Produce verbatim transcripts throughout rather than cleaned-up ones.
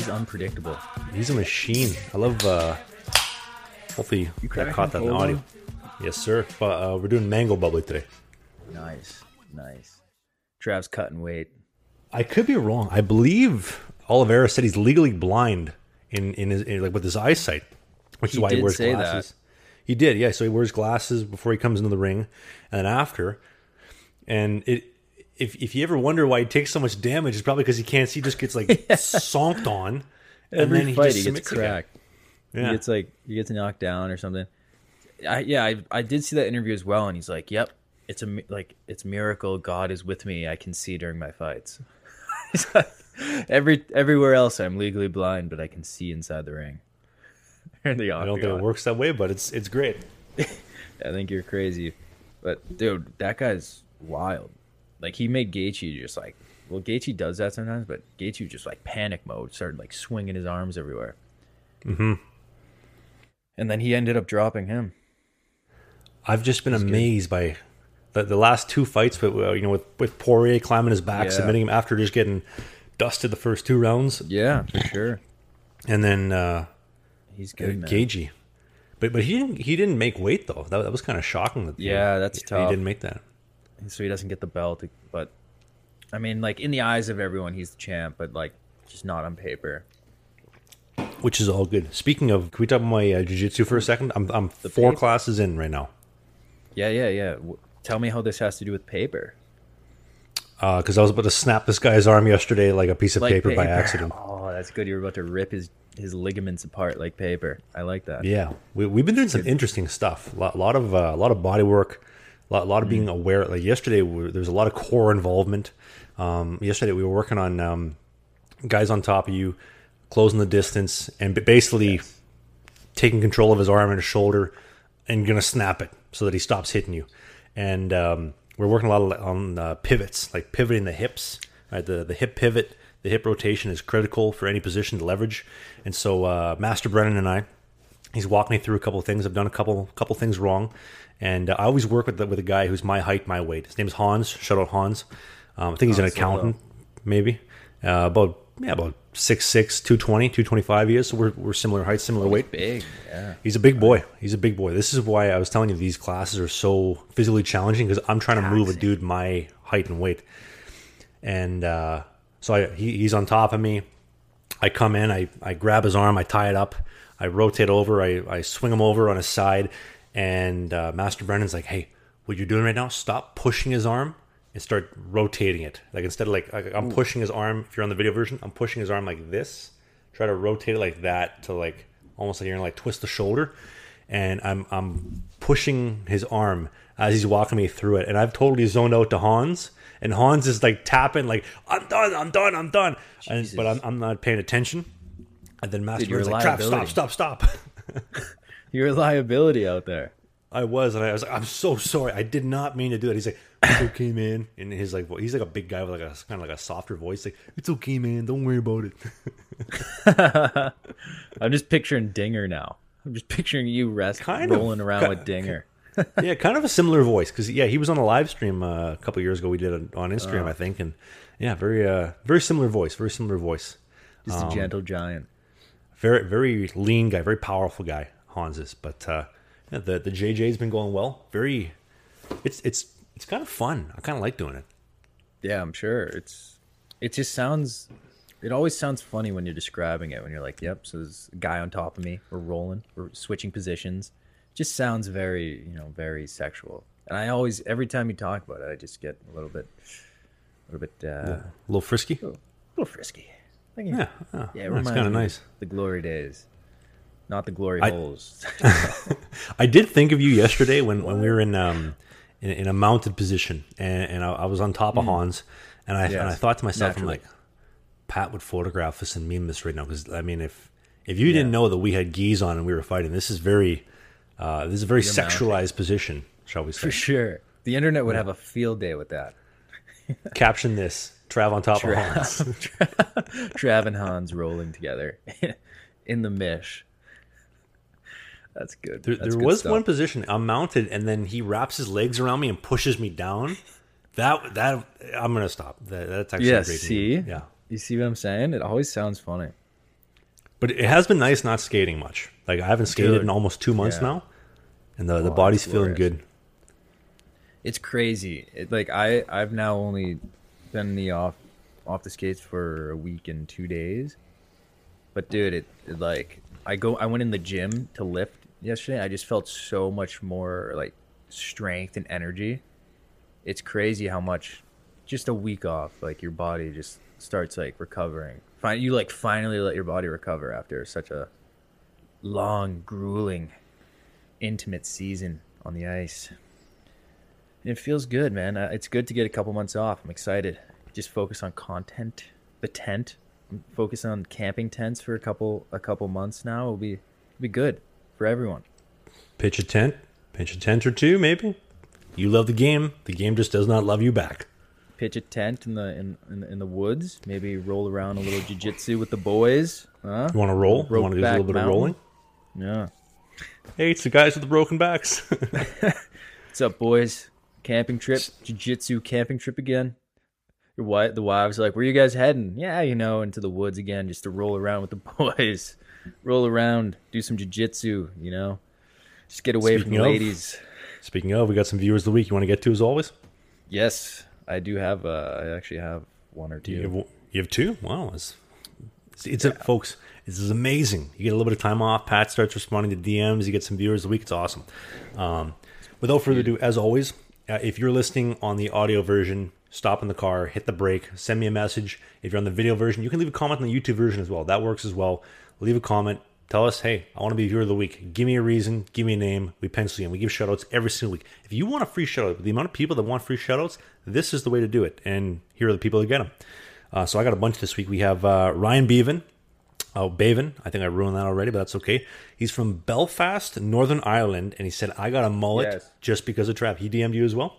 he's unpredictable. He's a machine. I love. Uh, hopefully, you caught that in the audio. Yes, sir. But uh, we're doing mango bubbly today. Nice, nice. Trav's cutting weight. I could be wrong. I believe Oliveira said he's legally blind in in his in, like with his eyesight, which He is why he did wears say glasses. that. He did, yeah. So he wears glasses before he comes into the ring, and then after. And it, if if you ever wonder why he takes so much damage, it's probably because he can't see. Just gets like sonked on, and Every then he fight just he gets submits again. cracked. Yeah. He gets like he gets knocked down or something. I, yeah, I I did see that interview as well, and he's like, "Yep, it's a mi- like it's a miracle. God is with me. I can see during my fights." He's like, Every everywhere else, I'm legally blind, but I can see inside the ring. Or the I don't think it octagon. works that way, but it's it's great. I think you're crazy, but dude, that guy's wild. Like he made Gaethje just like, well, Gaethje does that sometimes, but Gaethje just like panic mode, started like swinging his arms everywhere. Mm-hmm. And then he ended up dropping him. I've just been amazed by the, the last two fights, with uh, you know, with with Poirier climbing his back, Yeah. submitting him after just getting dusted the first two rounds, Yeah, for sure. and then uh, He's uh, good, man. Gaethje. But but he didn't he didn't make weight though. That, that was kind of shocking. That Yeah, he, that's he tough. didn't make that. So he doesn't get the belt, but I mean, like in the eyes of everyone, he's the champ, but like just not on paper. Which is all good. Speaking of, can we talk about my uh, jiu-jitsu for a second? I'm I'm four paper? classes in right now. Yeah, yeah, yeah. W- Tell me how this has to do with paper. Because I was about to snap this guy's arm yesterday like a piece of Like paper, by accident. Oh, that's good. You're about to rip his his ligaments apart like paper. I like that. Yeah, we, we've been doing some interesting stuff. A lot, lot of a uh, lot of body work, a lot, lot of being aware. Like yesterday, we, there was a lot of core involvement. Um, yesterday, we were working on um, guys on top of you, closing the distance, and b- basically Yes. taking control of his arm and his shoulder, and gonna snap it so that he stops hitting you. And um, we're working a lot of, on uh, pivots, like pivoting the hips. Right, the the hip pivot, the hip rotation is critical for any position to leverage. And so, uh, Master Brennan and I, he's walking me through a couple of things. I've done a couple couple things wrong, and uh, I always work with the, with a guy who's my height, my weight. His name's Hans. Shout out Hans. Um, I think he's Oh, an so accountant, maybe. Uh, about yeah, about six six, two twenty, two twenty-five he is. So we're we're similar height, similar weight. Big. Yeah. He's a big boy. He's a big boy. This is why I was telling you these classes are so physically challenging, because I'm trying to move a dude my height and weight. And uh, so I, he, he's on top of me. I come in, I, I grab his arm, I tie it up, I rotate over, I, I swing him over on his side, and uh, Master Brennan's like, "Hey, what you're doing right now, stop pushing his arm and start rotating it. Like instead of like, like I'm pushing his arm, if you're on the video version, I'm pushing his arm like this, try to rotate it like that to like, almost like you're gonna like twist the shoulder, and I'm I'm pushing his arm as he's walking me through it, and I've totally zoned out to Hans, and Hans is like tapping like, I'm done, I'm done, I'm done, and, but I'm I'm not paying attention, and then Master Dude, you're Brennan's a like, Trap, stop, liability. stop, stop. You're a liability out there. I was, and I was like, I'm so sorry, I did not mean to do it. He's like, it's okay, man, and his like, he's like a big guy with like a kind of like a softer voice, like, it's okay, man, don't worry about it. I'm just picturing Dinger now. I'm just picturing you rest Kind of. rolling around with Dinger. Yeah, kind of a similar voice, because yeah, he was on a live stream uh, a couple years ago. We did it on Instagram, I think, and yeah, very uh, very similar voice, very similar voice. Just a gentle giant. Very very lean guy, very powerful guy, Hans is. But uh, yeah, the the J J's been going well. Very, it's it's it's kind of fun. I kind of like doing it. Yeah, I'm sure. It's it just sounds it always sounds funny when you're describing it, when you're like, yep, so there's a guy on top of me, we're rolling, we're switching positions. Just sounds very, you know, very sexual. And I always every time you talk about it, I just get a little bit a little bit uh A little frisky. a little frisky. Like, Yeah, yeah, yeah, it that's reminds kind of me nice. of the glory days. Not the glory I- holes. I did think of you yesterday when, when we were in um in, in a mounted position, and, and I, I was on top of Hans, and I and I Yes, thought to myself, naturally. I'm like, Pat would photograph us and meme this right now, because I mean, if if you didn't know that we had geese on and we were fighting, this is very uh, this is a very You're sexualized position, shall we say? For sure. The internet would have a field day with that. Caption this: Trav on top of Hans. Trav and Hans rolling together in the mish. That's good. There, That's there good was stuff. one position I'm mounted, and then he wraps his legs around me and pushes me down. That that I'm gonna stop. That, that's actually Yeah, a great see? meme. Yeah. You see what I'm saying? It always sounds funny. But it has been nice not skating much. Like I haven't skated Dude. in almost two months Yeah. now, and the the Oh, body's that's feeling glorious. good. It's crazy. It, like I, I've now only been the off off the skates for a week and two days. But dude, it, it like I go. I went in the gym to lift yesterday. I just felt so much more like strength and energy. It's crazy how much just a week off, like your body just starts like recovering. Fin- you like finally let your body recover after such a long, grueling, intimate season on the ice. And it feels good, man. Uh, It's good to get a couple months off. I'm excited. Just focus on content, the tent. Focus on camping tents for a couple a couple months now. It'll be be good for everyone. Pitch a tent, pitch a tent or two, maybe. You love the game. The game just does not love you back. Pitch a tent in the in in, the- in the woods. Maybe roll around a little jiu-jitsu with the boys. Huh? You want to roll? You want to do a Brokeback little bit of Mountain. rolling? Yeah. Hey, it's the guys with the broken backs. What's up, boys? Camping trip, jiu-jitsu camping trip again. Your wife, the wives are like, where you guys heading? Yeah, you know, into the woods again, just to roll around with the boys. Roll around, do some jiu-jitsu, you know? Just get away Speaking from the of- ladies. Speaking of, we got some viewers of the week you want to get to as always? Yes, I do have, uh, I actually have one or two. You have, you have two? Wow. It's, it's, it's a, folks, this is amazing. You get a little bit of time off. Pat starts responding to D Ms. You get some viewers of the week. It's awesome. Um, without further ado, as always, uh, if you're listening on the audio version, stop in the car, hit the brake, send me a message. If you're on the video version, you can leave a comment on the YouTube version as well. That works as well. Leave a comment. Tell us, hey, I want to be viewer of the week. Give me a reason. Give me a name. We pencil you in. We give shoutouts every single week. If you want a free shoutout, the amount of people that want free shoutouts, this is the way to do it. And here are the people that get them. Uh, so I got a bunch this week. We have uh, Ryan Bevan. Oh, Bevan. I think I ruined that already, but that's okay. He's from Belfast, Northern Ireland, and he said, I got a mullet Yes. just because of Trav. He D M'd you as well?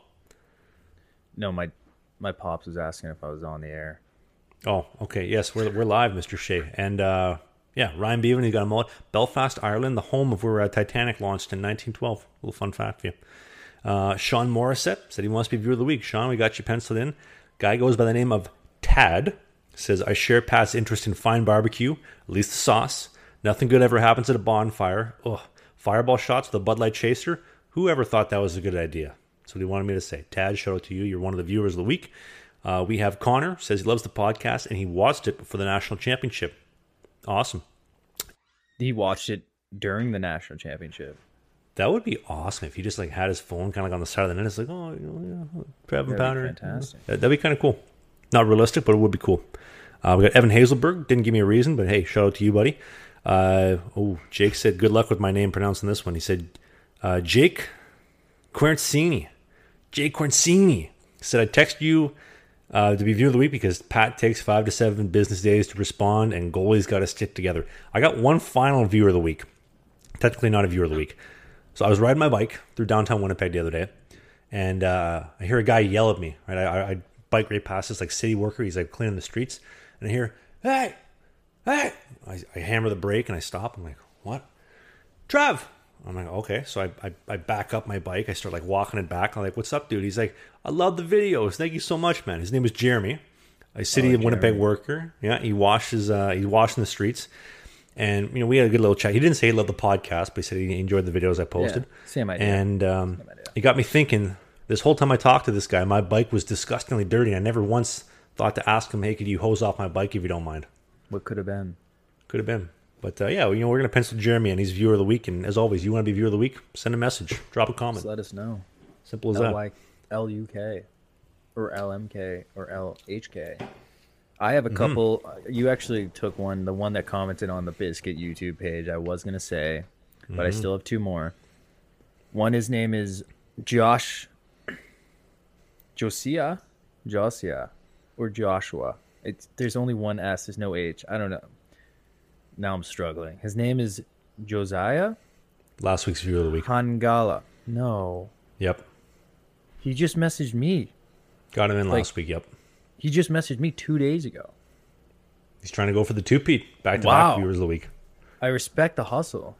No, my my pops was asking if I was on the air. Oh, okay. Yes, we're we're live, Mister Shea. And uh, yeah, Ryan Bevan, he got a mullet. Belfast, Ireland, the home of where uh, Titanic launched in nineteen twelve. A little fun fact for you. Uh, Sean Morissette said he wants to be viewer of the week. Sean, we got you penciled in. Guy goes by the name of Tad. Says, I share Pat's interest in fine barbecue, at least the sauce. Nothing good ever happens at a bonfire. Ugh. Fireball shots with a Bud Light chaser. Who ever thought that was a good idea? That's what he wanted me to say. Tad, shout out to you. You're one of the viewers of the week. Uh, we have Connor, says he loves the podcast, and he watched it for the national championship. Awesome. He watched it during the national championship. That would be awesome if he just like had his phone kind of like on the side of the net. It's like, oh, you know, yeah, Trav and That'd be Powder. fantastic. That'd be kind of cool. Not realistic, but it would be cool. Uh, we got Evan Hazelberg. Didn't give me a reason, but hey, shout out to you, buddy. Uh, oh, Jake said, good luck with my name pronouncing this one. He said, uh, Jake Quarncini. Jake Quarncini said, I text you uh, to be viewer of the week because Pat takes five to seven business days to respond and goalies got to stick together. I got one final viewer of the week. Technically not a viewer of the week. So I was riding my bike through downtown Winnipeg the other day, and uh, I hear a guy yell at me. Right, I, I, I bike right past this like city worker. He's like cleaning the streets, and I hear, "Hey, hey!" I, I hammer the brake and I stop. I'm like, "What, Trev?" I'm like, "Okay." So I, I I back up my bike. I start like walking it back. I'm like, "What's up, dude?" He's like, "I love the videos. Thank you so much, man." His name is Jeremy, a city Oh, of Winnipeg Jeremy. worker. Yeah, he washes. Uh, he's washing the streets. And, you know, we had a good little chat. He didn't say he loved the podcast, but he said he enjoyed the videos I posted. Yeah, same idea. And um, Same idea. it got me thinking, this whole time I talked to this guy, my bike was disgustingly dirty. I never once thought to ask him, hey, could you hose off my bike if you don't mind? What could have been? Could have been. But, uh, yeah, you know, we're going to pencil Jeremy, and he's viewer of the week. And as always, you want to be viewer of the week, send a message, drop a comment. Just let us know. Simple as L that. Y L U K or L M K or L H K. I have a couple. You actually took one, the one that commented on the Biscuit YouTube page. I was going to say, but I still have two more. One, his name is Josh Josia, Josia, or Joshua. It's, there's only one S. There's no H. I don't know. Now I'm struggling. His name is Josiah Last week's viewer of the week. Hangala. No, Yep. he just messaged me. Got him in Like- last week, yep. He just messaged me two days ago. He's trying to go for the two-peat. Back-to-back Wow. viewers of the week. I respect the hustle.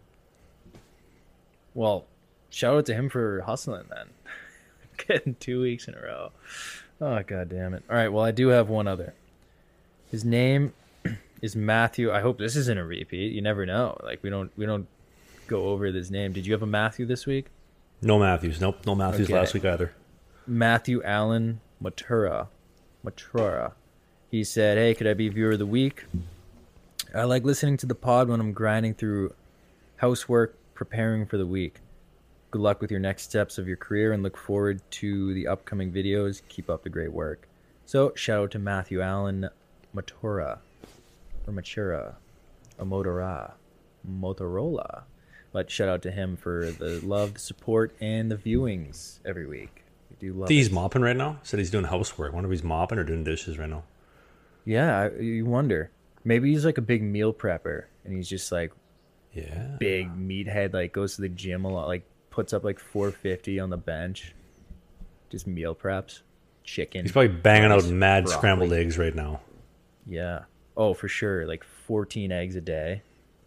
Well, shout out to him for hustling then. Getting two weeks in a row. Oh, god damn it. All right, well, I do have one other. His name Is Matthew? I hope this isn't a repeat. You never know. Like we don't we don't go over this name. Did you have a Matthew this week? No Matthews. Nope. No Matthews Okay. last week either. Matthew Allen Matura. Matura. He said, "Hey, could I be viewer of the week? I like listening to the pod when I'm grinding through housework, preparing for the week. Good luck with your next steps of your career and look forward to the upcoming videos. Keep up the great work." So, shout out to Matthew Allen Matura. Or Matura. Or Motorola. Motorola. But shout out to him for the love, the support, and the viewings every week. We do love I think he's it. mopping right now. Said he's doing housework. I wonder if he's mopping or doing dishes right now. Yeah, I- you wonder. Maybe he's like a big meal prepper, and he's just like Yeah. big meathead, like goes to the gym a lot, like puts up like four fifty on the bench, just meal preps, chicken. He's probably banging out rice, mad broccoli. scrambled eggs right now. Yeah. Oh, for sure. Like fourteen eggs a day.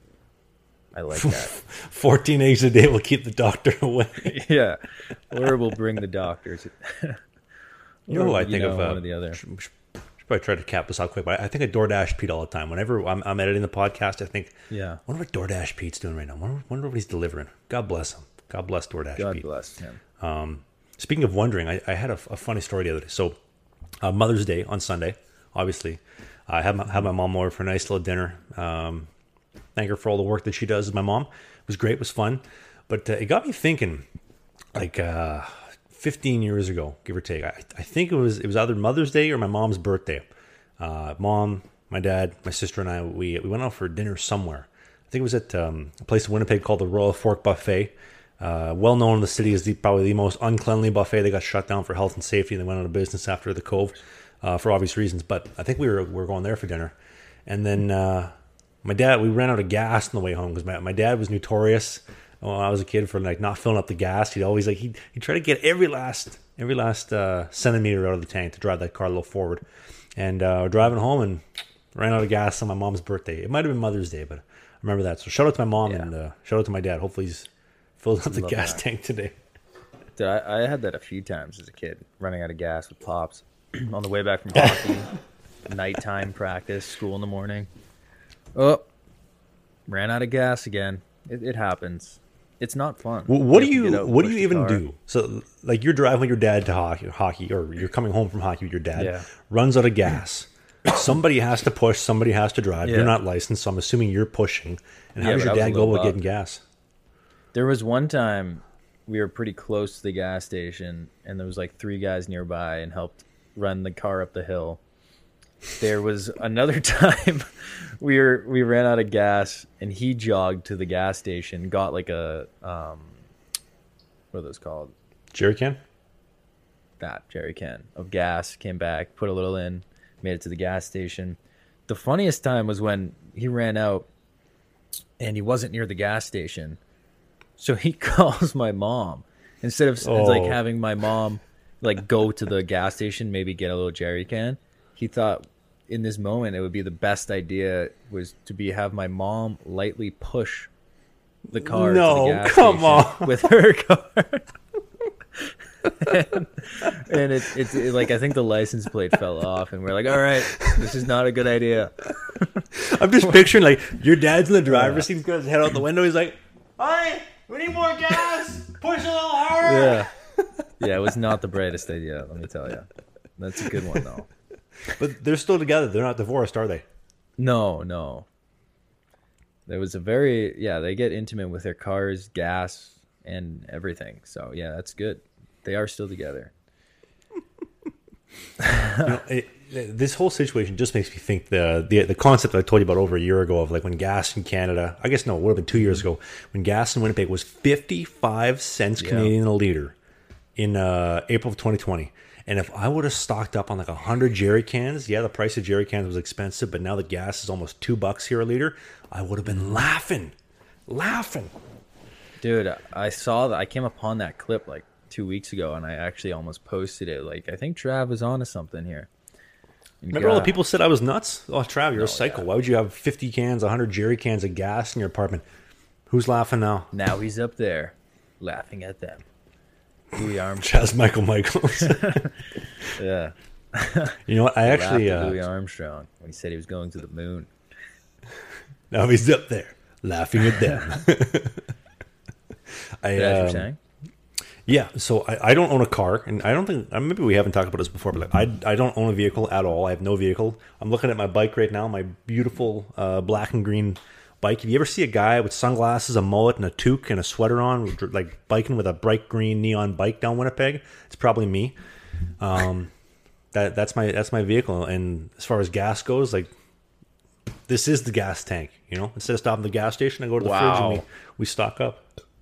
I like that. fourteen eggs a day will keep the doctor away. Yeah. Or we'll bring the doctors. You know who Or, I think know, of? Uh, one or the other. Should, should probably try to cap this out quick, but I think of DoorDash Pete all the time. Whenever I'm, I'm editing the podcast, I think, Yeah. wonder what DoorDash Pete's doing right now. Wonder, wonder what he's delivering. God bless him. God bless DoorDash God Pete. bless him. Um, speaking of wondering, I, I had a, a funny story the other day. So, uh, Mother's Day on Sunday, obviously, I had my, had my mom over for a nice little dinner. Um, thank her for all the work that she does as my mom. It was great. It was fun. But uh, it got me thinking, like uh, fifteen years ago, give or take. I, I think it was it was either Mother's Day or my mom's birthday. Uh, mom, my dad, my sister, and I, we we went out for dinner somewhere. I think it was at um, a place in Winnipeg called the Royal Fork Buffet. Uh, well known in the city as the, probably the most uncleanly buffet. They got shut down for health and safety, and they went out of business after the Cove uh, for obvious reasons. But I think we were we were going there for dinner, and then uh, my dad we ran out of gas on the way home because my, my dad was notorious when I was a kid for like not filling up the gas. He'd always like he he try to get every last every last uh, centimeter out of the tank to drive that car a little forward. And uh, we're driving home and ran out of gas on my mom's birthday. It might have been Mother's Day, but I remember that. So shout out to my mom Yeah. and uh, shout out to my dad. Hopefully he's filled up the Love gas that. tank today. Dude, I, I had that a few times as a kid, running out of gas with pops on the way back from hockey, nighttime practice, school in the morning. Oh, ran out of gas again. It, it happens. It's not fun. Well, what do have to you get out, what do push you the even car. do? So like you're driving with your dad to hockey, hockey, or you're coming home from hockey with your dad. Yeah. Runs out of gas. Somebody has to push. Somebody has to drive. Yeah. You're not licensed, so I'm assuming you're pushing. And how Yeah, does but your I was dad a go little about getting buck. gas? There was one time we were pretty close to the gas station, and there was like three guys nearby and helped run the car up the hill. There was another time we were we ran out of gas, and he jogged to the gas station, got like a um, what are those called? Jerry can? That jerry can of gas, came back, put a little in, made it to the gas station. The funniest time was when he ran out and he wasn't near the gas station. So he calls my mom instead of Oh. like having my mom like go to the gas station, maybe get a little jerry can. He thought in this moment it would be the best idea was to be have my mom lightly push the car No, to the gas come station on. with her car. and and it, it, it like I think the license plate fell off, and we're like, all right, this is not a good idea. I'm just picturing like your dad's in the driver's seat. He's got his head out the window. He's like, "Honey, we need more gas. Push a little harder." Yeah, yeah, it was not the brightest idea. Let me tell you, that's a good one though. But they're still together. They're not divorced, are they? No, no. There was a very yeah. They get intimate with their cars, gas, and everything. So yeah, that's good. They are still together. You know, it, it- this whole situation just makes me think the, the the concept I told you about over a year ago of like when gas in Canada, I guess no, it would have been two years ago, when gas in Winnipeg was fifty-five cents Yeah. Canadian a liter in uh, April of twenty twenty. And if I would have stocked up on like one hundred jerry cans, yeah, the price of jerry cans was expensive, but now the gas is almost two bucks here a liter, I would have been laughing, laughing. Dude, I saw that. I came upon that clip like two weeks ago, and I actually almost posted it. Like, I think Trav was onto something here. And Remember all the God, people said I was nuts? Oh, Trav, you're No, a psycho. yeah. Why would you have fifty cans, one hundred jerry cans of gas in your apartment? Who's laughing now? Now he's up there, laughing at them. Louis Armstrong. Chaz Michael Michaels. Yeah. You know what? I actually, Laughed at uh, Louis Armstrong when he said he was going to the moon. Now he's up there laughing at them. I, That's what you're um, saying? Yeah, so I, I don't own a car, and I don't think, uh, maybe we haven't talked about this before, but like, I, I don't own a vehicle at all. I have no vehicle. I'm looking at my bike right now, my beautiful uh, black and green bike. If you ever see a guy with sunglasses, a mullet, and a toque, and a sweater on, like biking with a bright green neon bike down Winnipeg, it's probably me. Um, that that's my that's my vehicle, and as far as gas goes, like, this is the gas tank, you know? Instead of stopping at the gas station, I go to the Wow. fridge and we, we stock up.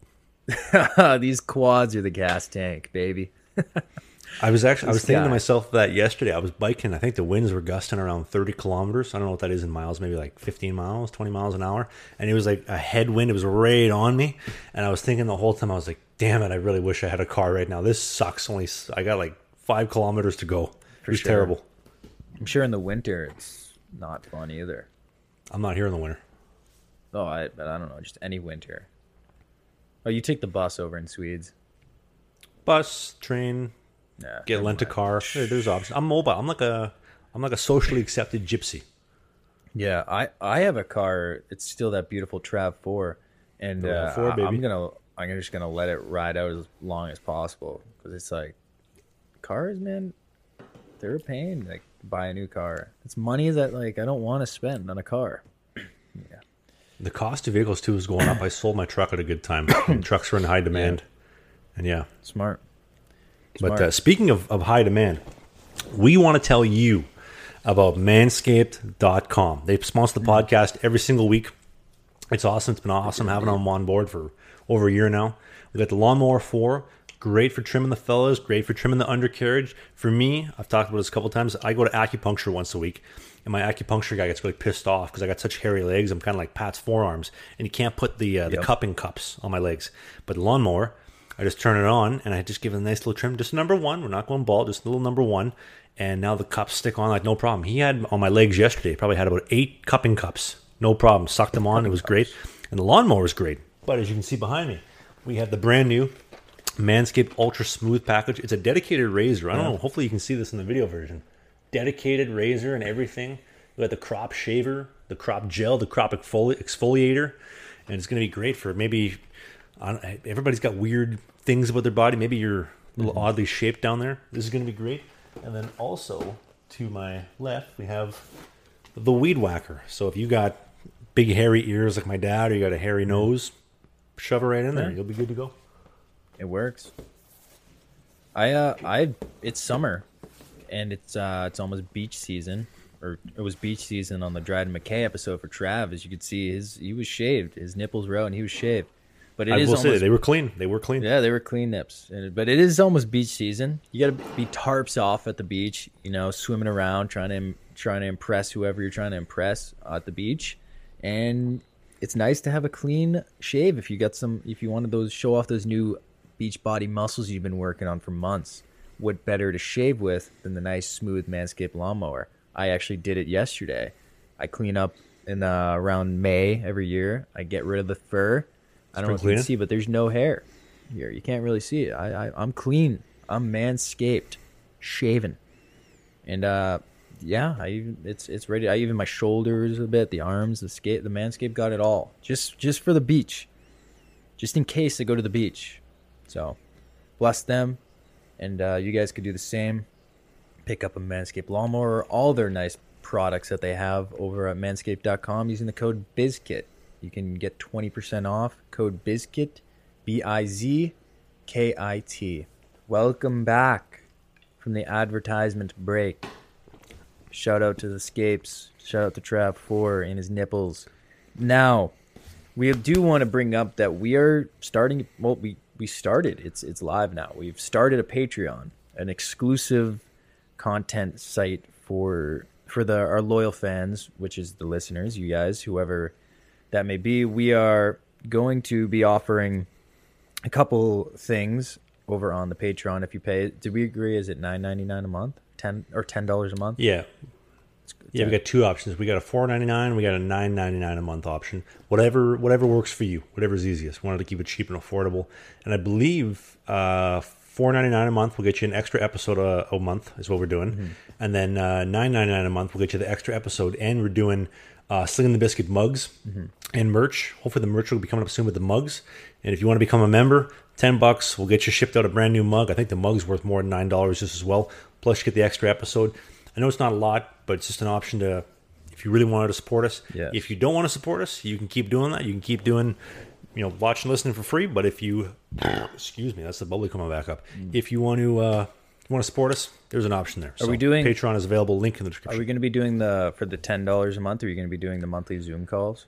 These quads are the gas tank, baby. I was actually I was This thinking guy. to myself that yesterday. I was biking. I think the winds were gusting around thirty kilometers. I don't know what that is in miles, maybe like fifteen miles, twenty miles an hour. And it was like a headwind. It was right on me. And I was thinking the whole time, I was like, damn it, I really wish I had a car right now. This sucks. Only I got like five kilometers to go. It was sure. terrible. I'm sure in the winter it's not fun either. I'm not here in the winter. Oh, I but I don't know, just any winter. Oh, you take the bus over in Swedes. Bus, train, Nah, get never lent a mind. car. There- there's options. I'm mobile. I'm like a I'm like a socially accepted gypsy. Yeah, I I have a car. It's still that beautiful Trav four, and The uh, RAV four, I, baby. I'm gonna I'm just gonna let it ride out as long as possible because it's like cars, man. They're a pain. Like buy a new car. It's money that like I don't want to spend on a car. Yeah. The cost of vehicles too is going up. I sold my truck at a good time. Trucks are in high demand, and yeah. Smart. But Smart. uh, speaking of, of high demand, we want to tell you about manscaped dot com. They sponsor the podcast every single week. It's awesome. It's been awesome having them on board for over a year now. We got the Lawnmower four. Great for trimming the fellas. Great for trimming the undercarriage. For me, I've talked about this a couple times. I go to acupuncture once a week. And my acupuncture guy gets really pissed off because I got such hairy legs. I'm kind of like Pat's forearms. And you can't put the uh, the Yep. cupping cups on my legs. But the lawnmower, I just turn it on and I just give it a nice little trim. Just number one. We're not going bald. Just a little number one. And now the cups stick on like no problem. He had on my legs yesterday, probably had about eight cupping cups. No problem. Sucked them on. It was great. And the lawnmower was great. But as you can see behind me, we have the brand new Manscaped Ultra Smooth package. It's a dedicated razor. I don't know. Hopefully you can see this in the video version. Dedicated razor and everything. We got the crop shaver, the crop gel, the crop exfoli- exfoliator, and it's going to be great for maybe. I don't, everybody's got weird things about their body. Maybe you're a little oddly shaped down there. This is going to be great. And then also to my left, we have the Weed Whacker. So if you got big hairy ears like my dad, or you got a hairy nose, shove it right in there. Yeah. You'll be good to go. It works. I uh I it's summer, and it's uh it's almost beach season, or it was beach season on the Dryden McKay episode for Trav. As you could see, his he was shaved, his nipples were out, and he was shaved. But it I is will almost say they were clean. They were clean. yeah, they were clean nips. And, but it is almost beach season. You got to be tarps off at the beach, you know, swimming around, trying to trying to impress whoever you're trying to impress at the beach. And it's nice to have a clean shave if you got some. If you wanted those, show off those new beach body muscles you've been working on for months. What better to shave with than the nice, smooth Manscaped lawnmower? I actually did it yesterday. I clean up in uh, around May every year. I get rid of the fur. I don't know if you cleaning? can see, but there's no hair here. You can't really see it. I, I I'm clean. I'm manscaped, shaven, and uh, yeah, I even, it's it's ready. I even my shoulders a bit, the arms, the skate, the manscaped got it all. Just just for the beach, just in case I go to the beach. So, bless them, and uh, you guys could do the same. Pick up a Manscaped lawnmower, all their nice products that they have over at manscaped dot com using the code BIZKIT. You can get twenty percent off. Code BIZKIT, B I Z K I T. Welcome back from the advertisement break. Shout out to the Scapes. Shout out to Trav four and his nipples. Now, we do want to bring up that we are starting. Well, we we started. It's it's live now. We've started a Patreon, an exclusive content site for for the our loyal fans, which is the listeners, you guys, whoever that may be. We are going to be offering a couple things over on the Patreon if you pay. Did we agree? Is it nine ninety nine a month, ten or ten dollars a month? Yeah. Yeah, we got two options. We got a four ninety nine. We got a nine ninety nine a month option. Whatever, whatever works for you. Whatever's easiest. Wanted to keep it cheap and affordable. And I believe uh, four ninety nine a month will get you an extra episode a, a month. Is what we're doing. Mm-hmm. And then uh, nine ninety nine a month will get you the extra episode. And we're doing uh, Slinging the Biscuit mugs mm-hmm. and merch. Hopefully the merch will be coming up soon with the mugs. And if you want to become a member, ten bucks, we'll get you shipped out a brand new mug. I think the mug's worth more than nine dollars just as well. Plus you get the extra episode. I know it's not a lot, but it's just an option to, if you really wanted to support us. Yes. If you don't want to support us, you can keep doing that. You can keep doing, you know, watching, listening for free. But if you, excuse me, that's the bubbly coming back up. Mm. If you want to, uh, you want to support us, there's an option there. Are so we doing Patreon is available? Link in the description. Are we going to be doing the for the ten dollars a month? Are you going to be doing the monthly Zoom calls?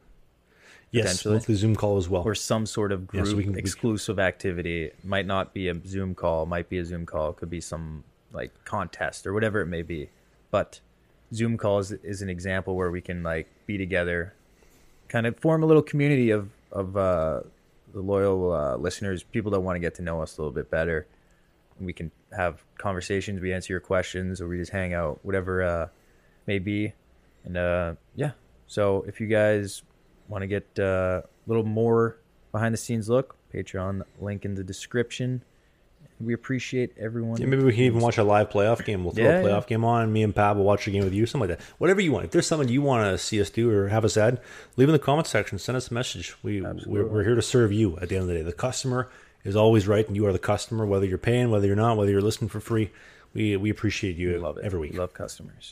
Yes, monthly Zoom call as well, or some sort of group yeah, so we can, exclusive we... activity. Might not be a Zoom call. Might be a Zoom call. Could be some like contest or whatever it may be. But Zoom calls is an example where we can like be together, kind of form a little community of of uh, the loyal uh, listeners, people that want to get to know us a little bit better. We can have conversations, we answer your questions, or we just hang out, whatever uh, may be. And uh, yeah, so if you guys want to get uh, a little more behind the scenes look, Patreon link in the description. We appreciate everyone. Yeah, maybe we can even watch a live playoff game. We'll throw yeah, a playoff yeah. game on, and me and Pat will watch a game with you, something like that. Whatever you want. If there's something you want to see us do or have us add, leave in the comment section. Send us a message. We we're, we're here to serve you. At the end of the day, the customer is always right, and you are the customer, whether you're paying, whether you're not, whether you're listening for free. We we appreciate you. We love it every week. We love customers.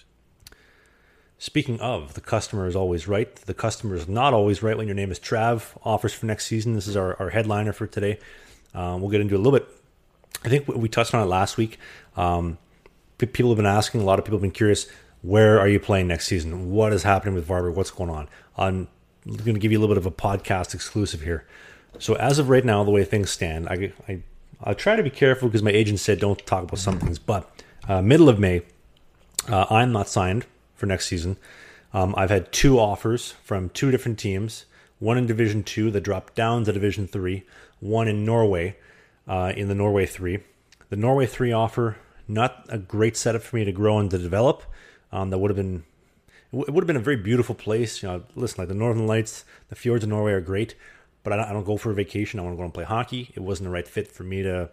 Speaking of, the customer is always right. The customer is not always right when your name is Trav. Offers for next season. This is our, our headliner for today. Um, we'll get into it a little bit. I think we touched on it last week. Um, people have been asking, a lot of people have been curious, where are you playing next season? What is happening with Varberg? What's going on? I'm going to give you a little bit of a podcast exclusive here. So as of right now, the way things stand, I, I, I'll try to be careful because my agent said don't talk about some things. But uh, middle of May, uh, I'm not signed for next season. Um, I've had two offers from two different teams, one in Division two that dropped down to Division three, one in Norway, Uh, in the Norway three. The Norway three offer, not a great setup for me to grow and to develop. Um, that would have been, it would have been a very beautiful place. You know, listen, like the Northern Lights, the fjords of Norway are great, but I don't, I don't go for a vacation. I want to go and play hockey. It wasn't the right fit for me to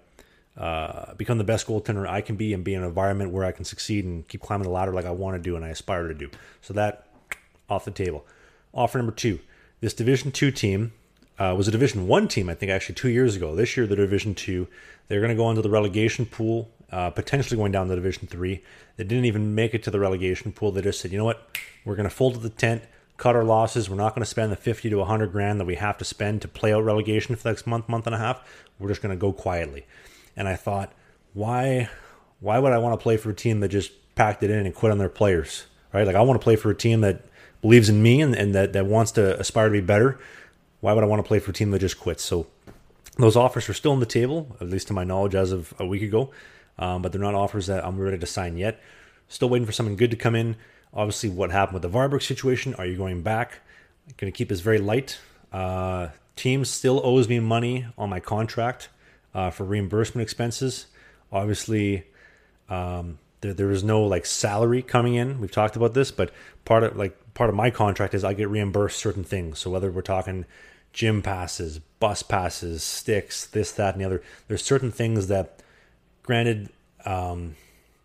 uh, become the best goaltender I can be and be in an environment where I can succeed and keep climbing the ladder like I want to do and I aspire to do. So that, off the table. Offer number two, this Division two team, Uh, was a Division One team, I think, actually two years ago. This year, the Division Two, they're going to go into the relegation pool, uh, potentially going down to Division Three. They didn't even make it to the relegation pool. They just said, you know what, we're going to fold to the tent, cut our losses. We're not going to spend the fifty to a hundred grand that we have to spend to play out relegation for the next month, month and a half. We're just going to go quietly. And I thought, why, why would I want to play for a team that just packed it in and quit on their players, right? Like I want to play for a team that believes in me and, and that, that wants to aspire to be better. Why would I want to play for a team that just quits? So those offers are still on the table, at least to my knowledge as of a week ago. Um, but they're not offers that I'm ready to sign yet. Still waiting for something good to come in. Obviously, what happened with the Varberg situation? Are you going back? Going to keep this very light. Uh, team still owes me money on my contract uh, for reimbursement expenses. Obviously, um, there, there is no like salary coming in. We've talked about this, but part of like part of my contract is I get reimbursed certain things. So whether we're talking gym passes, bus passes, sticks, this, that, and the other. There's certain things that, granted, um,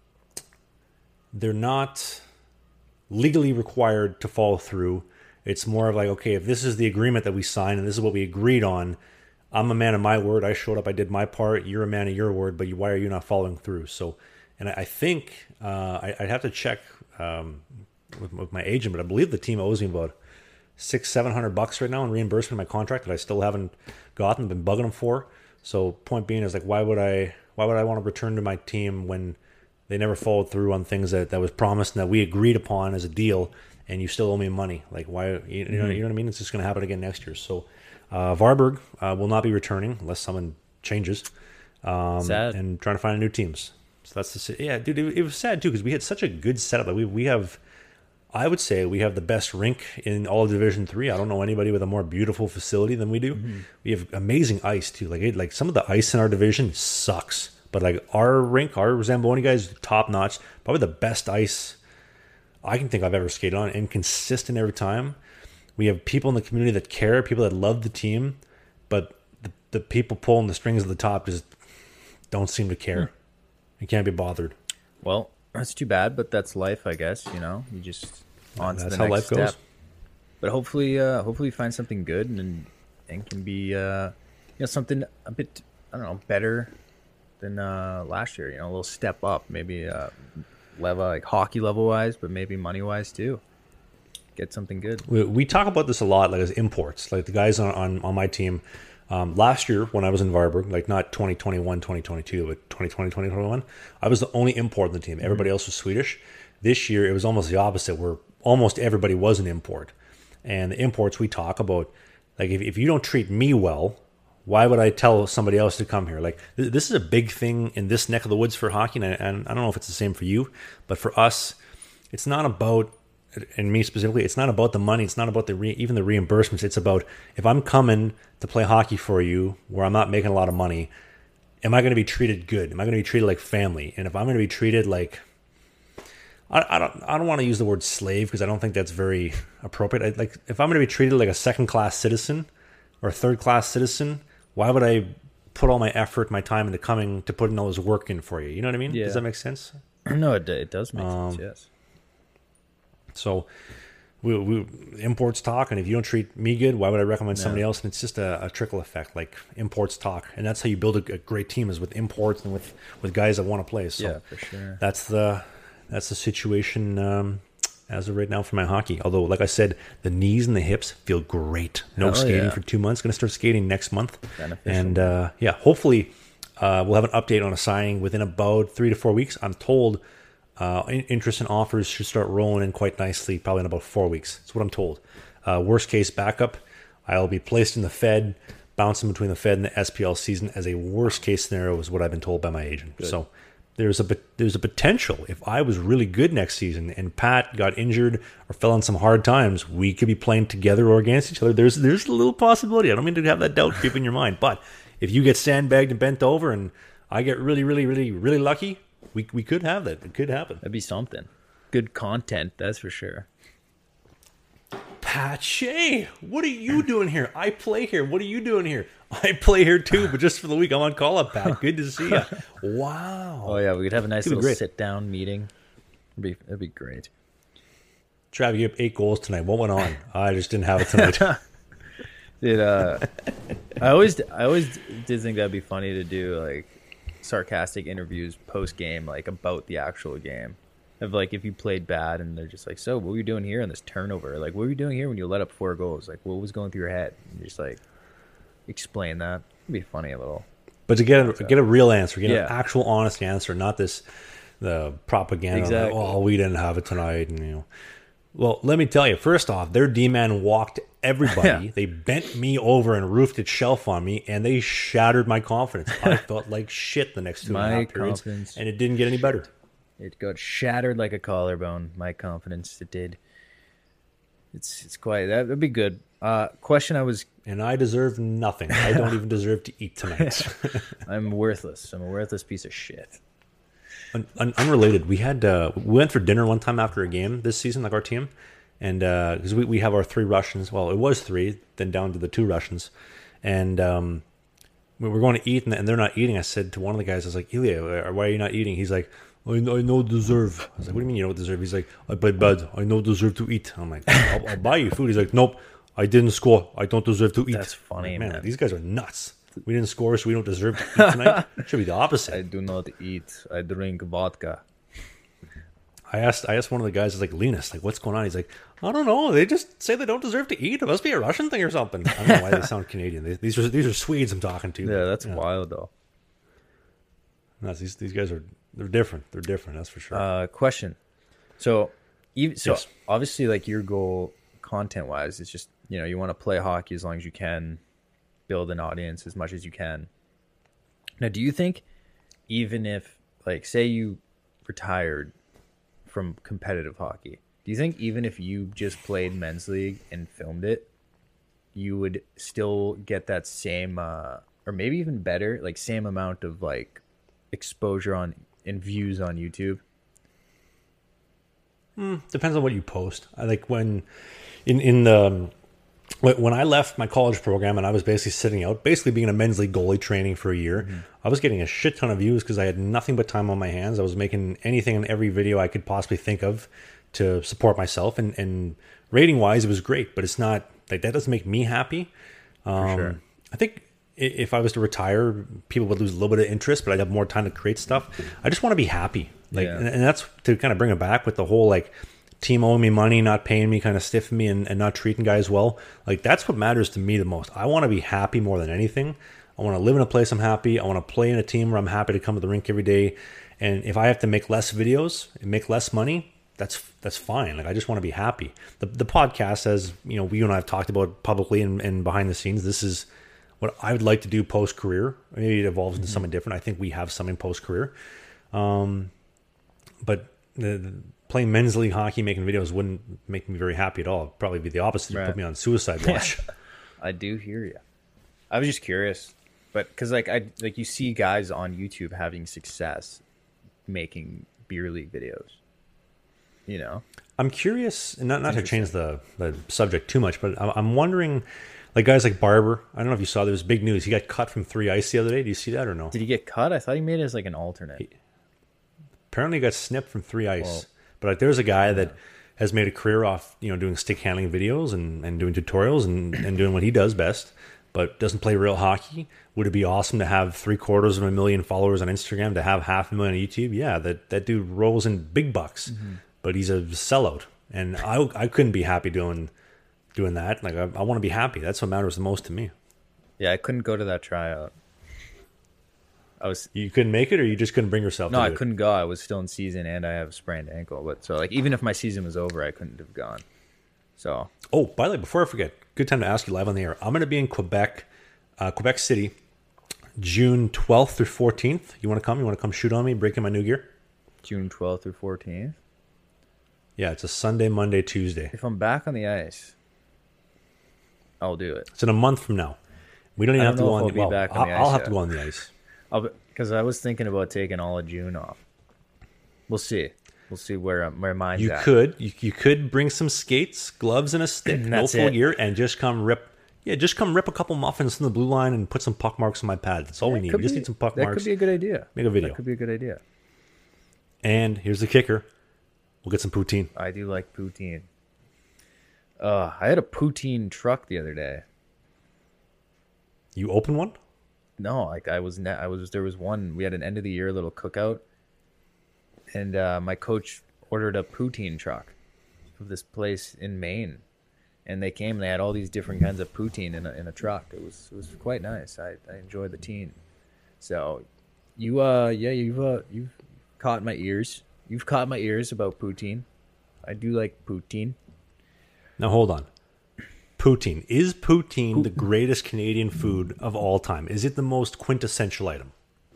they're not legally required to follow through. It's more of like, okay, if this is the agreement that we signed and this is what we agreed on, I'm a man of my word. I showed up, I did my part. You're a man of your word, but you, why are you not following through? So, and I, I think uh, I, I'd have to check um, with, with my agent, but I believe the team owes me about six, seven hundred bucks right now in reimbursement of my contract that I still haven't gotten, been bugging them for. So point being is like, why would I, why would I want to return to my team when they never followed through on things that, that was promised and that we agreed upon as a deal, and you still owe me money? Like why, you, you know, you know what I mean? It's just going to happen again next year. So uh, Varberg uh, will not be returning unless someone changes. Um, sad. And trying to find new teams. So that's the, yeah, dude, it, it was sad too, because we had such a good setup. Like we, we have, I would say we have the best rink in all of Division Three. I don't know anybody with a more beautiful facility than we do. Mm-hmm. We have amazing ice too. Like it, like some of the ice in our division sucks, but like our rink, our Zamboni guys, top notch. Probably the best ice I can think I've ever skated on, and consistent every time. We have people in the community that care, people that love the team, but the, the people pulling the strings at the top just don't seem to care. Mm. You can't be bothered. Well, that's too bad, but that's life, I guess. You know, you just on to that's the how next life step. goes. but hopefully, uh, hopefully, find something good and and can be uh, you know something a bit I don't know better than uh, last year. You know, a little step up, maybe uh, level like hockey level wise, but maybe money wise too. Get something good. We, we talk about this a lot, like as imports, like the guys on on, on my team. Um, last year when I was in Varberg, like not twenty twenty-one, twenty twenty-two, but twenty twenty, twenty twenty-one, I was the only import on the team. Everybody mm-hmm. else was Swedish. This year, it was almost the opposite, where almost everybody was an import. And the imports we talk about, like if, if you don't treat me well, why would I tell somebody else to come here? Like th- this is a big thing in this neck of the woods for hockey, and I, and I don't know if it's the same for you, but for us, it's not about, and me specifically, it's not about the money. It's not about the re- even the reimbursements. It's about if I'm coming to play hockey for you, where I'm not making a lot of money, am I going to be treated good? Am I going to be treated like family? And if I'm going to be treated like, I, I don't, I don't want to use the word slave because I don't think that's very appropriate. I, like if I'm going to be treated like a second class citizen or a third class citizen, why would I put all my effort, my time into coming to putting all this work in for you? You know what I mean? Yeah. Does that make sense? No, it, it does make um, sense. Yes. So we, we imports talk, and if you don't treat me good, why would I recommend no. somebody else? And it's just a, a trickle effect, like imports talk, and that's how you build a, a great team, is with imports and with, with guys that want to play. So yeah, for sure. That's the that's the situation um, as of right now for my hockey. Although, like I said, the knees and the hips feel great. No oh, skating yeah. for two months. Going to start skating next month, beneficial. And uh, yeah, hopefully uh, we'll have an update on a signing within about three to four weeks. I'm told. Uh, interest and offers should start rolling in quite nicely, probably in about four weeks. That's what I'm told. Uh, worst case backup, I'll be placed in the Fed, bouncing between the Fed and the S P L season as a worst case scenario, is what I've been told by my agent. Good. So there's a there's a potential, if I was really good next season and Pat got injured or fell on some hard times, we could be playing together or against each other. There's there's a little possibility. I don't mean to have that doubt creep in your mind, but if you get sandbagged and bent over and I get really, really, really, really lucky, We we could have that. It could happen. That'd be something. Good content, that's for sure. Pat Shea, what are you doing here? I play here. What are you doing here? I play here too, but just for the week. I'm on call up, Pat. Good to see you. Wow. Oh yeah, we could have a nice little sit down meeting. It'd be it'd be great. Trav, you have eight goals tonight. What went on? I just didn't have it tonight. Dude, uh, I always I always did think that'd be funny to do, like sarcastic interviews post game, like about the actual game, of like if you played bad and they're just like, so what were you doing here on this turnover, like what were you doing here when you let up four goals, like what was going through your head, and just like explain that. It'd be funny a little, but to get a so, get a real answer, get yeah. an actual honest answer, not this the propaganda exactly. like, oh we didn't have it tonight, and you know, well let me tell you, first off, their D-man walked everybody. Yeah. They bent me over and roofed its shelf on me, and they shattered my confidence. I felt like shit the next two my and a half periods, and it didn't get any better. It got shattered like a collarbone. My confidence, it did. It's it's quite that would be good. Uh, question I was, and I deserve nothing. I don't even deserve to eat tonight. I'm worthless. I'm a worthless piece of shit. Un- un- unrelated. We had uh, we went for dinner one time after a game this season, like our team. And because uh, we, we have our three Russians, well, it was three, then down to the two Russians. And um, we were going to eat, and, and they're not eating. I said to one of the guys, I was like, Ilya, why are you not eating? He's like, I know, I know deserve. I was like, what do you mean you know deserve? He's like, I play bad. I know deserve to eat. I'm like, I'll, I'll buy you food. He's like, nope, I didn't score. I don't deserve to eat. That's funny, like, man, man. These guys are nuts. We didn't score, so we don't deserve to eat tonight. It should be the opposite. I do not eat. I drink vodka. I asked I asked one of the guys, I was like, Linus, like, what's going on? He's like, I don't know. They just say they don't deserve to eat. It must be a Russian thing or something. I don't know why they sound Canadian. They, these are these are Swedes I'm talking to. Yeah, that's yeah. wild though. No, these these guys are they're different. They're different. That's for sure. Uh, question. So, even, so yes. obviously, like your goal, content wise, is just you know you want to play hockey as long as you can, build an audience as much as you can. Now, do you think even if, like, say you retired from competitive hockey, do you think even if you just played men's league and filmed it, you would still get that same uh or maybe even better, like same amount of like exposure on and views on YouTube? Mm, depends on what you post. I like when in in the um, when I left my college program and I was basically sitting out, basically being a men's league goalie training for a year, mm-hmm. I was getting a shit ton of views because I had nothing but time on my hands. I was making anything and every video I could possibly think of to support myself. And, and rating wise, it was great, but it's not like that doesn't make me happy. Um, sure. I think i- if I was to retire, people would lose a little bit of interest, but I'd have more time to create stuff. I just want to be happy. Like, Yeah. and, and that's to kind of bring it back with the whole like team owing me money, not paying me, kind of stiffing me, and, and not treating guys well. Like that's what matters to me the most. I want to be happy more than anything. I want to live in a place I'm happy. I want to play in a team where I'm happy to come to the rink every day. And if I have to make less videos and make less money, that's that's fine. Like I just want to be happy. The the podcast, as you know, you and I have talked about publicly and, and behind the scenes, this is what I would like to do post career. Maybe it evolves into mm-hmm. something different. I think we have something post career. Um, but the, the playing men's league hockey, making videos wouldn't make me very happy at all. It'd probably be the opposite. Right. You'd put me on suicide watch. I do hear you. I was just curious, but because like I like you see guys on YouTube having success making beer league videos. You know, I'm curious, and not not to change the, the subject too much, but I'm, I'm wondering, like guys like Barber. I don't know if you saw there was big news. He got cut from Three Ice the other day. Do you see that or no? Did he get cut? I thought he made it as like an alternate. He, apparently, he got snipped from Three Ice. Well, but like, there's a guy yeah. that has made a career off, you know, doing stick handling videos and, and doing tutorials and, and doing what he does best, but doesn't play real hockey. Would it be awesome to have three quarters of a million followers on Instagram, to have half a million on YouTube? Yeah, that, that dude rolls in big bucks. Mm-hmm. But he's a sellout, and I I couldn't be happy doing doing that. Like I, I want to be happy. That's what matters the most to me. Yeah, I couldn't go to that tryout. I was you couldn't make it, or you just couldn't bring yourself. No, to I do couldn't it? go. I was still in season, and I have a sprained ankle. But so like even if my season was over, I couldn't have gone. So oh, by the way, before I forget, good time to ask you live on the air. I'm going to be in Quebec, uh, Quebec City, June twelfth through fourteenth. You want to come? You want to come shoot on me, breaking my new gear? June twelfth through fourteenth. Yeah, it's a Sunday, Monday, Tuesday. If I'm back on the ice, I'll do it. It's in a month from now. We don't even I have don't to know go if on the I'll well, be back on I'll, the I'll ice have yet. to go on the ice. Because I was thinking about taking all of June off. We'll see. We'll see where um, where mine's You at. could you, you could bring some skates, gloves, and a stick, no That's full it. gear, and just come rip. Yeah, just come rip a couple muffins from the blue line and put some puck marks on my pad. That's all we need. Could We just be- need some puck that marks. could be a good idea. Make a video. That could be a good idea. And here's the kicker: we'll get some poutine. I do like poutine. Uh, I had a poutine truck the other day. You open one? No, like I was, ne- I was. There was one. We had an end of the year little cookout, and uh, my coach ordered a poutine truck of this place in Maine, and they came and they had all these different kinds of poutine in a, in a truck. It was it was quite nice. I, I enjoyed the teen. So, you uh yeah you've uh you've caught my ears. You've caught my ears about poutine. I do like poutine. Now hold on. Poutine. Is poutine the greatest Canadian food of all time? Is it the most quintessential item?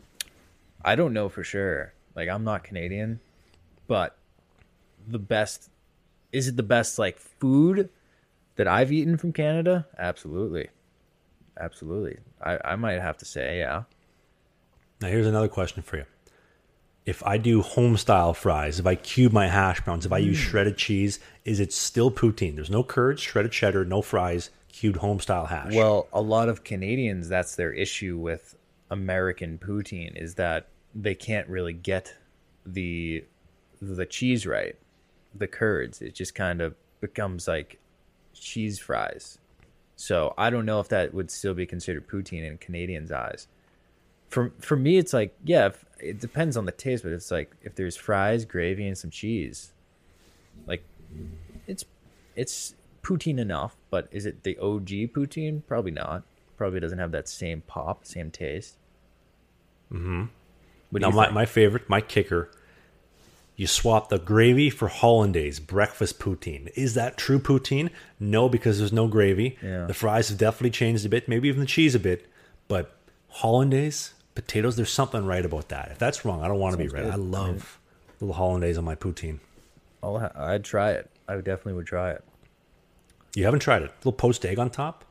I don't know for sure. Like I'm not Canadian, but the best is it the best like food that I've eaten from Canada? Absolutely. Absolutely. I, I might have to say, yeah. Now here's another question for you. If I do home style fries, if I cube my hash browns, if I use shredded cheese, is it still poutine? There's no curds, shredded cheddar, no fries, cubed home style hash. Well, a lot of Canadians, that's their issue with American poutine, is that they can't really get the the cheese right. The curds, it just kind of becomes like cheese fries. So I don't know if that would still be considered poutine in Canadians' eyes. For for me, it's like, yeah, if, it depends on the taste, but it's like if there's fries, gravy, and some cheese, like it's it's poutine enough. But is it the O G poutine? Probably not. Probably doesn't have that same pop, same taste. Mm-hmm. What do now you my, think? my favorite, my kicker, you swap the gravy for hollandaise, breakfast poutine. Is that true poutine? No, because there's no gravy. Yeah. The fries have definitely changed a bit, maybe even the cheese a bit. But hollandaise, potatoes, there's something right about that. If that's wrong, I don't want to be right. good. I love little hollandaise on my poutine. I'll ha- I'd try it. I would definitely would try it. You haven't tried it? Little poached egg on top?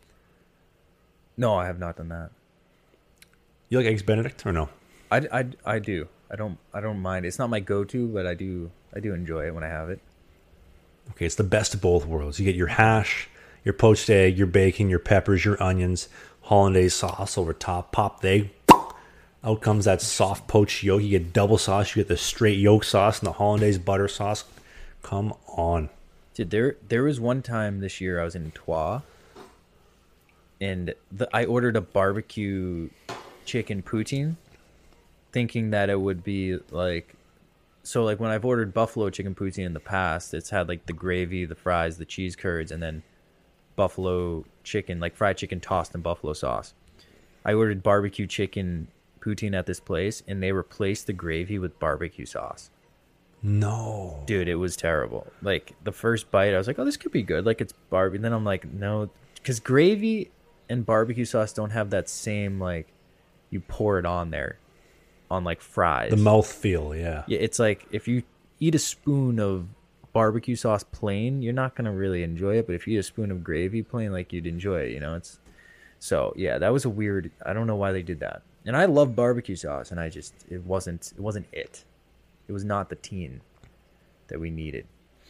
No, I have not done that. You like eggs Benedict or no? I, I, I do. I don't I don't mind. It's not my go-to, but I do I do enjoy it when I have it. Okay, it's the best of both worlds. You get your hash, your poached egg, your bacon, your peppers, your onions, hollandaise sauce over top. Pop the egg. Out comes that soft poached yolk. You get double sauce. You get the straight yolk sauce and the hollandaise butter sauce. Come on. Dude, there there was one time this year I was in Troyes, and the, I ordered a barbecue chicken poutine, thinking that it would be like, so like when I've ordered buffalo chicken poutine in the past, it's had like the gravy, the fries, the cheese curds, and then buffalo chicken, like fried chicken tossed in buffalo sauce. I ordered barbecue chicken poutine at this place, and they replaced the gravy with barbecue sauce. No. Dude, it was terrible. Like the first bite, I was like, "Oh, this could be good." Like it's barbecue. And then I'm like, "No," because gravy and barbecue sauce don't have that same like you pour it on there on like fries. The mouth feel, yeah. Yeah, it's like if you eat a spoon of barbecue sauce plain, you're not gonna really enjoy it. But if you eat a spoon of gravy plain, like you'd enjoy it. You know, it's so yeah. That was a weird. I don't know why they did that. And I love barbecue sauce, and I just it wasn't it wasn't it. It was not the teen that we needed.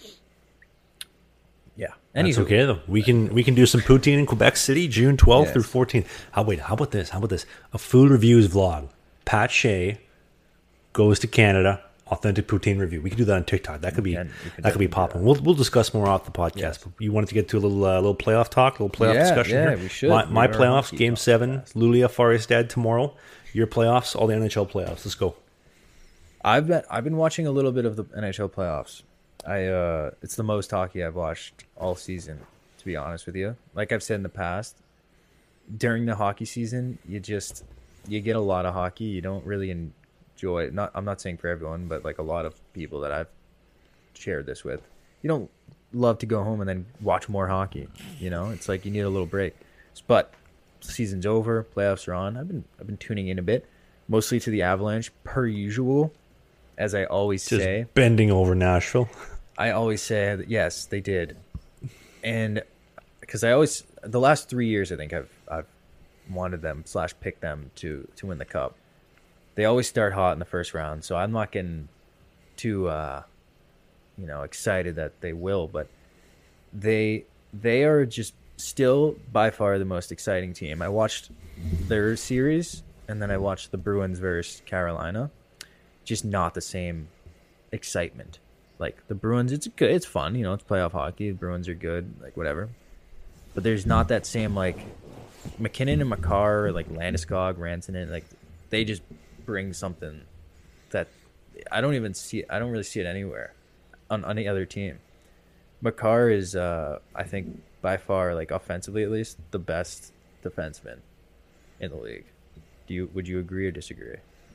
Yeah. That's Anywho, okay though. We can we can do some poutine in Quebec City, June twelfth Yes. through fourteenth. How wait, how about this? How about this? A food reviews vlog. Pat Shea goes to Canada, authentic poutine review. We could do that on TikTok. That could be can- we can that could be definitely do popping. We'll we'll discuss more off the podcast. Yes. But you wanted to get to a little uh, little playoff talk, a little playoff Yeah, discussion yeah, here. we should. My, my We are playoffs, hockey game podcast. seven, Luleå Färjestad tomorrow. Your playoffs, all the N H L playoffs. Let's go. I've been I've been watching a little bit of the N H L playoffs. I uh, it's the most hockey I've watched all season. To be honest with you, like I've said in the past, during the hockey season, you just you get a lot of hockey. You don't really enjoy it. Not I'm not saying for everyone, but like a lot of people that I've shared this with, you don't love to go home and then watch more hockey. You know, it's like you need a little break. But season's over, playoffs are on. I've been I've been tuning in a bit, mostly to the Avalanche per usual, as I always Just say. bending over Nashville. I always say that yes, they did, and because I always the last three years I think I've I've wanted them slash picked them to to win the cup. They always start hot in the first round, so I'm not getting too uh, you know excited that they will, but they they are just still by far the most exciting team. I watched their series, and then I watched the Bruins versus Carolina. Just not the same excitement. Like the Bruins, it's good, it's fun, you know, it's playoff hockey. The Bruins are good, like whatever. But there's not that same like McKinnon and Makar, like Landeskog, Rantanen, like they just bring something that I don't even see. I don't really see it anywhere on any other team. Makar is, uh, I think, by far, like offensively at least, the best defenseman in the league. Do you would you agree or disagree?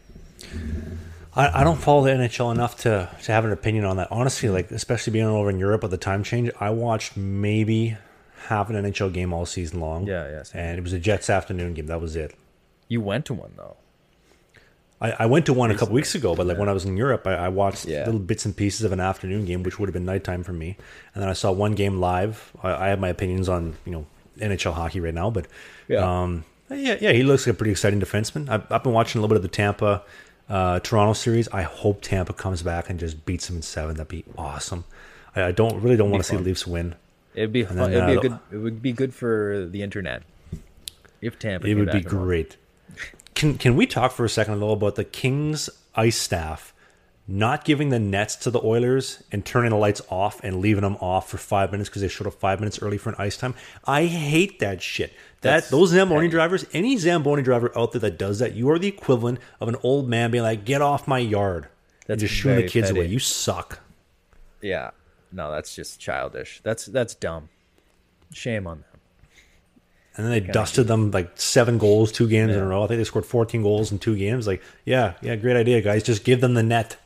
I, I don't follow the N H L enough to, to have an opinion on that. Honestly, like especially being over in Europe at the time change, I watched maybe half an N H L game all season long. Yeah, yeah. same. And it was a Jets afternoon game. That was it. You went to one though. I, I went to one a couple weeks ago, but like Yeah. when I was in Europe, I, I watched Yeah. little bits and pieces of an afternoon game, which would have been nighttime for me. And then I saw one game live. I, I have my opinions on you know N H L hockey right now, but Yeah. um, yeah, yeah, he looks like a pretty exciting defenseman. I've, I've been watching a little bit of the Tampa uh, Toronto series. I hope Tampa comes back and just beats them in seven. That'd be awesome. I, I don't really don't want to see the fun. Leafs win. It'd be And fun. then, It'd be uh, a good. It would be good for the internet if Tampa. It came would back be and won. great. Can can we talk for a second though about the Kings ice staff not giving the nets to the Oilers and turning the lights off and leaving them off for five minutes because they showed up five minutes early for an ice time? I hate that shit. That That's those Zamboni petty. drivers, any Zamboni driver out there that does that, you are the equivalent of an old man being like, "Get off my yard!" That's and just shooting the very kids petty. away. You suck. Yeah. No, that's just childish. That's that's dumb. Shame on them. And then they dusted them like seven goals, two games in Yeah. a row. I think they scored fourteen goals in two games. Like, yeah, yeah, great idea, guys. Just give them the net.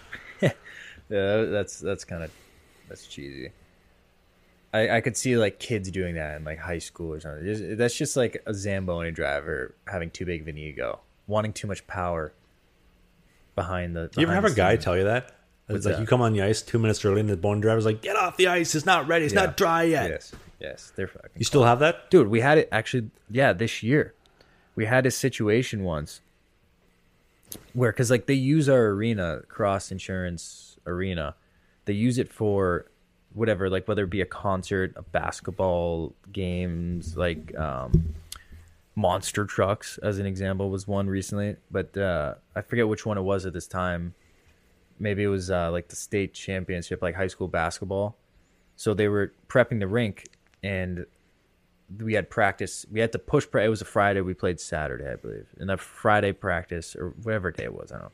Yeah, that's that's kind of that's cheesy. I I could see like kids doing that in like high school or something. Just- That's just like a Zamboni driver having too big of an ego, wanting too much power behind the. You ever have behind a the guy scene. tell you that? What's It's like that? you come on the ice two minutes early and the bone driver's like, "Get off the ice! It's not ready. It's Yeah. not dry yet." Yes, yes, they're fucking. You still have that? Dude, we had it actually, yeah, this year. We had a situation once where, because like they use our arena, Cross Insurance Arena, they use it for whatever, like whether it be a concert, a basketball games, like um, monster trucks, as an example, was one recently. But uh, I forget which one it was at this time. maybe it was uh, like the state championship, like high school basketball. So they were prepping the rink, and we had practice. We had to push. It was a Friday. We played Saturday, I believe. And that Friday practice, or whatever day it was, I don't know.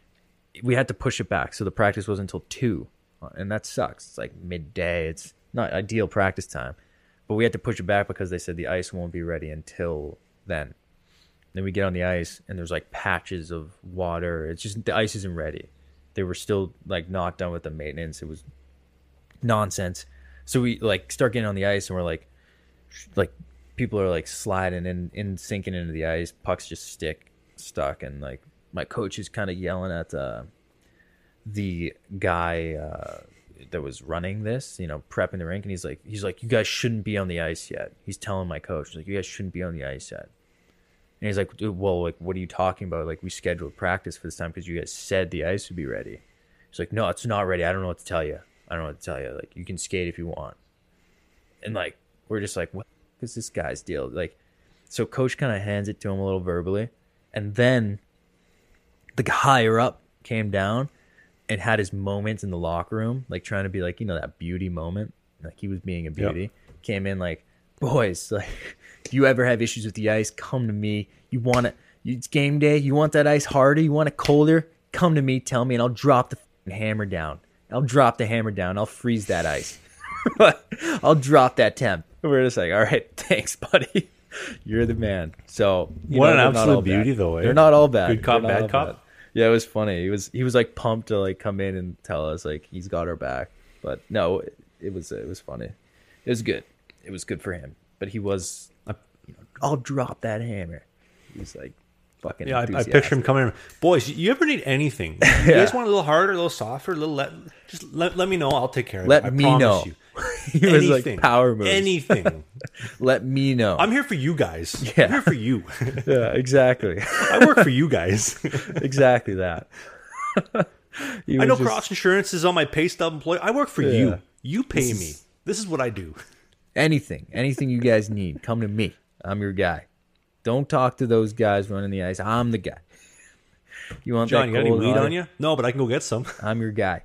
We had to push it back. So the practice was until two. And that sucks. It's like midday. It's not ideal practice time. But we had to push it back because they said the ice won't be ready until then. Then we get on the ice, and there's like patches of water. It's just the ice isn't ready. They were still like not done with the maintenance. It was nonsense. So we like start getting on the ice, and we're like, like people are like sliding in, in sinking into the ice. Pucks just stick stuck, and like my coach is kind of yelling at uh, the guy uh, that was running this, you know, prepping the rink, and he's like, he's like, you guys shouldn't be on the ice yet. He's telling my coach, he's like, you guys shouldn't be on the ice yet. And he's like, well, like, what are you talking about? Like, we scheduled practice for this time because you guys said the ice would be ready. He's like, no, it's not ready. I don't know what to tell you. I don't know what to tell you. Like, you can skate if you want. And like, we're just like, what is this guy's deal? Like, so coach kind of hands it to him a little verbally, and then the higher up came down and had his moment in the locker room, like trying to be like, you know, that beauty moment. Like he was being a beauty. Yep. Came in like, boys, like, you ever have issues with the ice, come to me. You want it, it's game day. You want that ice harder? You want it colder? Come to me, tell me, and I'll drop the hammer down. I'll drop the hammer down. I'll freeze that ice. I'll drop that temp. We're just like, all right, thanks, buddy. You're the man. So what know, an absolute beauty, bad. though. Eh? They're not all bad. Good cop, bad cop. Bad. Yeah, it was funny. He was he was like pumped to like come in and tell us like he's got our back. But no, it, it was it was funny. It was good. It was good for him. But he was, you know, I'll drop that hammer. He was like fucking. Yeah, I, I picture him coming in. Boys, you ever need anything? You yeah. guys want a little harder, a little softer, a little let just let, let me know. I'll take care of let it. I me promise know. You. He was anything, like power moves. Anything. Let me know. I'm here for you guys. Yeah. I'm here for you. Yeah, exactly. I work for you guys. Exactly that. I know just... Cross Insurance is on my pay stub employee. I work for yeah. you. You pay this me. Is... This is what I do. Anything. Anything you guys need, come to me. I'm your guy. Don't talk to those guys running the ice. I'm the guy. You want John, that you got any weed water? on you? No, but I can go get some. I'm your guy.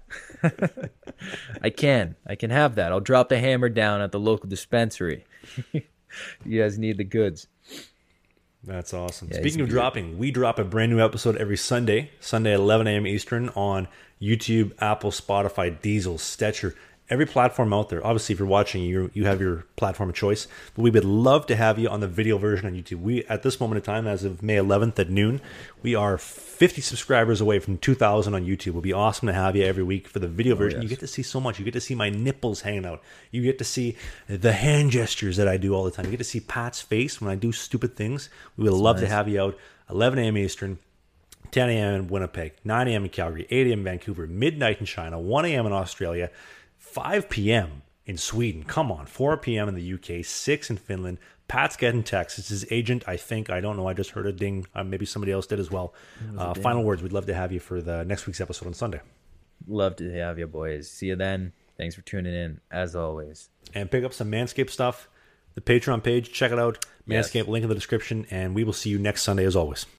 I can. I can have that. I'll drop the hammer down at the local dispensary. You guys need the goods. That's awesome. Yeah, Speaking of dropping, we drop a brand new episode every Sunday, Sunday at eleven a.m. Eastern on YouTube, Apple, Spotify, Diesel, Stitcher, every platform out there. Obviously, if you're watching, you you have your platform of choice. But we would love to have you on the video version on YouTube. We, at this moment in time, as of May eleventh at noon, we are fifty subscribers away from two thousand on YouTube. It would be awesome to have you every week for the video version. Oh, yes. You get to see so much. You get to see my nipples hanging out. You get to see the hand gestures that I do all the time. You get to see Pat's face when I do stupid things. We would That's love nice. to have you out. eleven a.m. Eastern, ten a.m. in Winnipeg, nine a.m. in Calgary, eight a.m. in Vancouver, midnight in China, one a.m. in Australia, five p.m. in Sweden. Come on. four p.m. in the U K, six in Finland. Pat's getting texts. His agent, I think. I don't know. I just heard a ding. Uh, maybe somebody else did as well. Uh, final words. We'd love to have you for the next week's episode on Sunday. Love to have you, boys. See you then. Thanks for tuning in, as always. And pick up some Manscaped stuff. The Patreon page. Check it out. Manscaped, yes. Link in the description. And we will see you next Sunday, as always.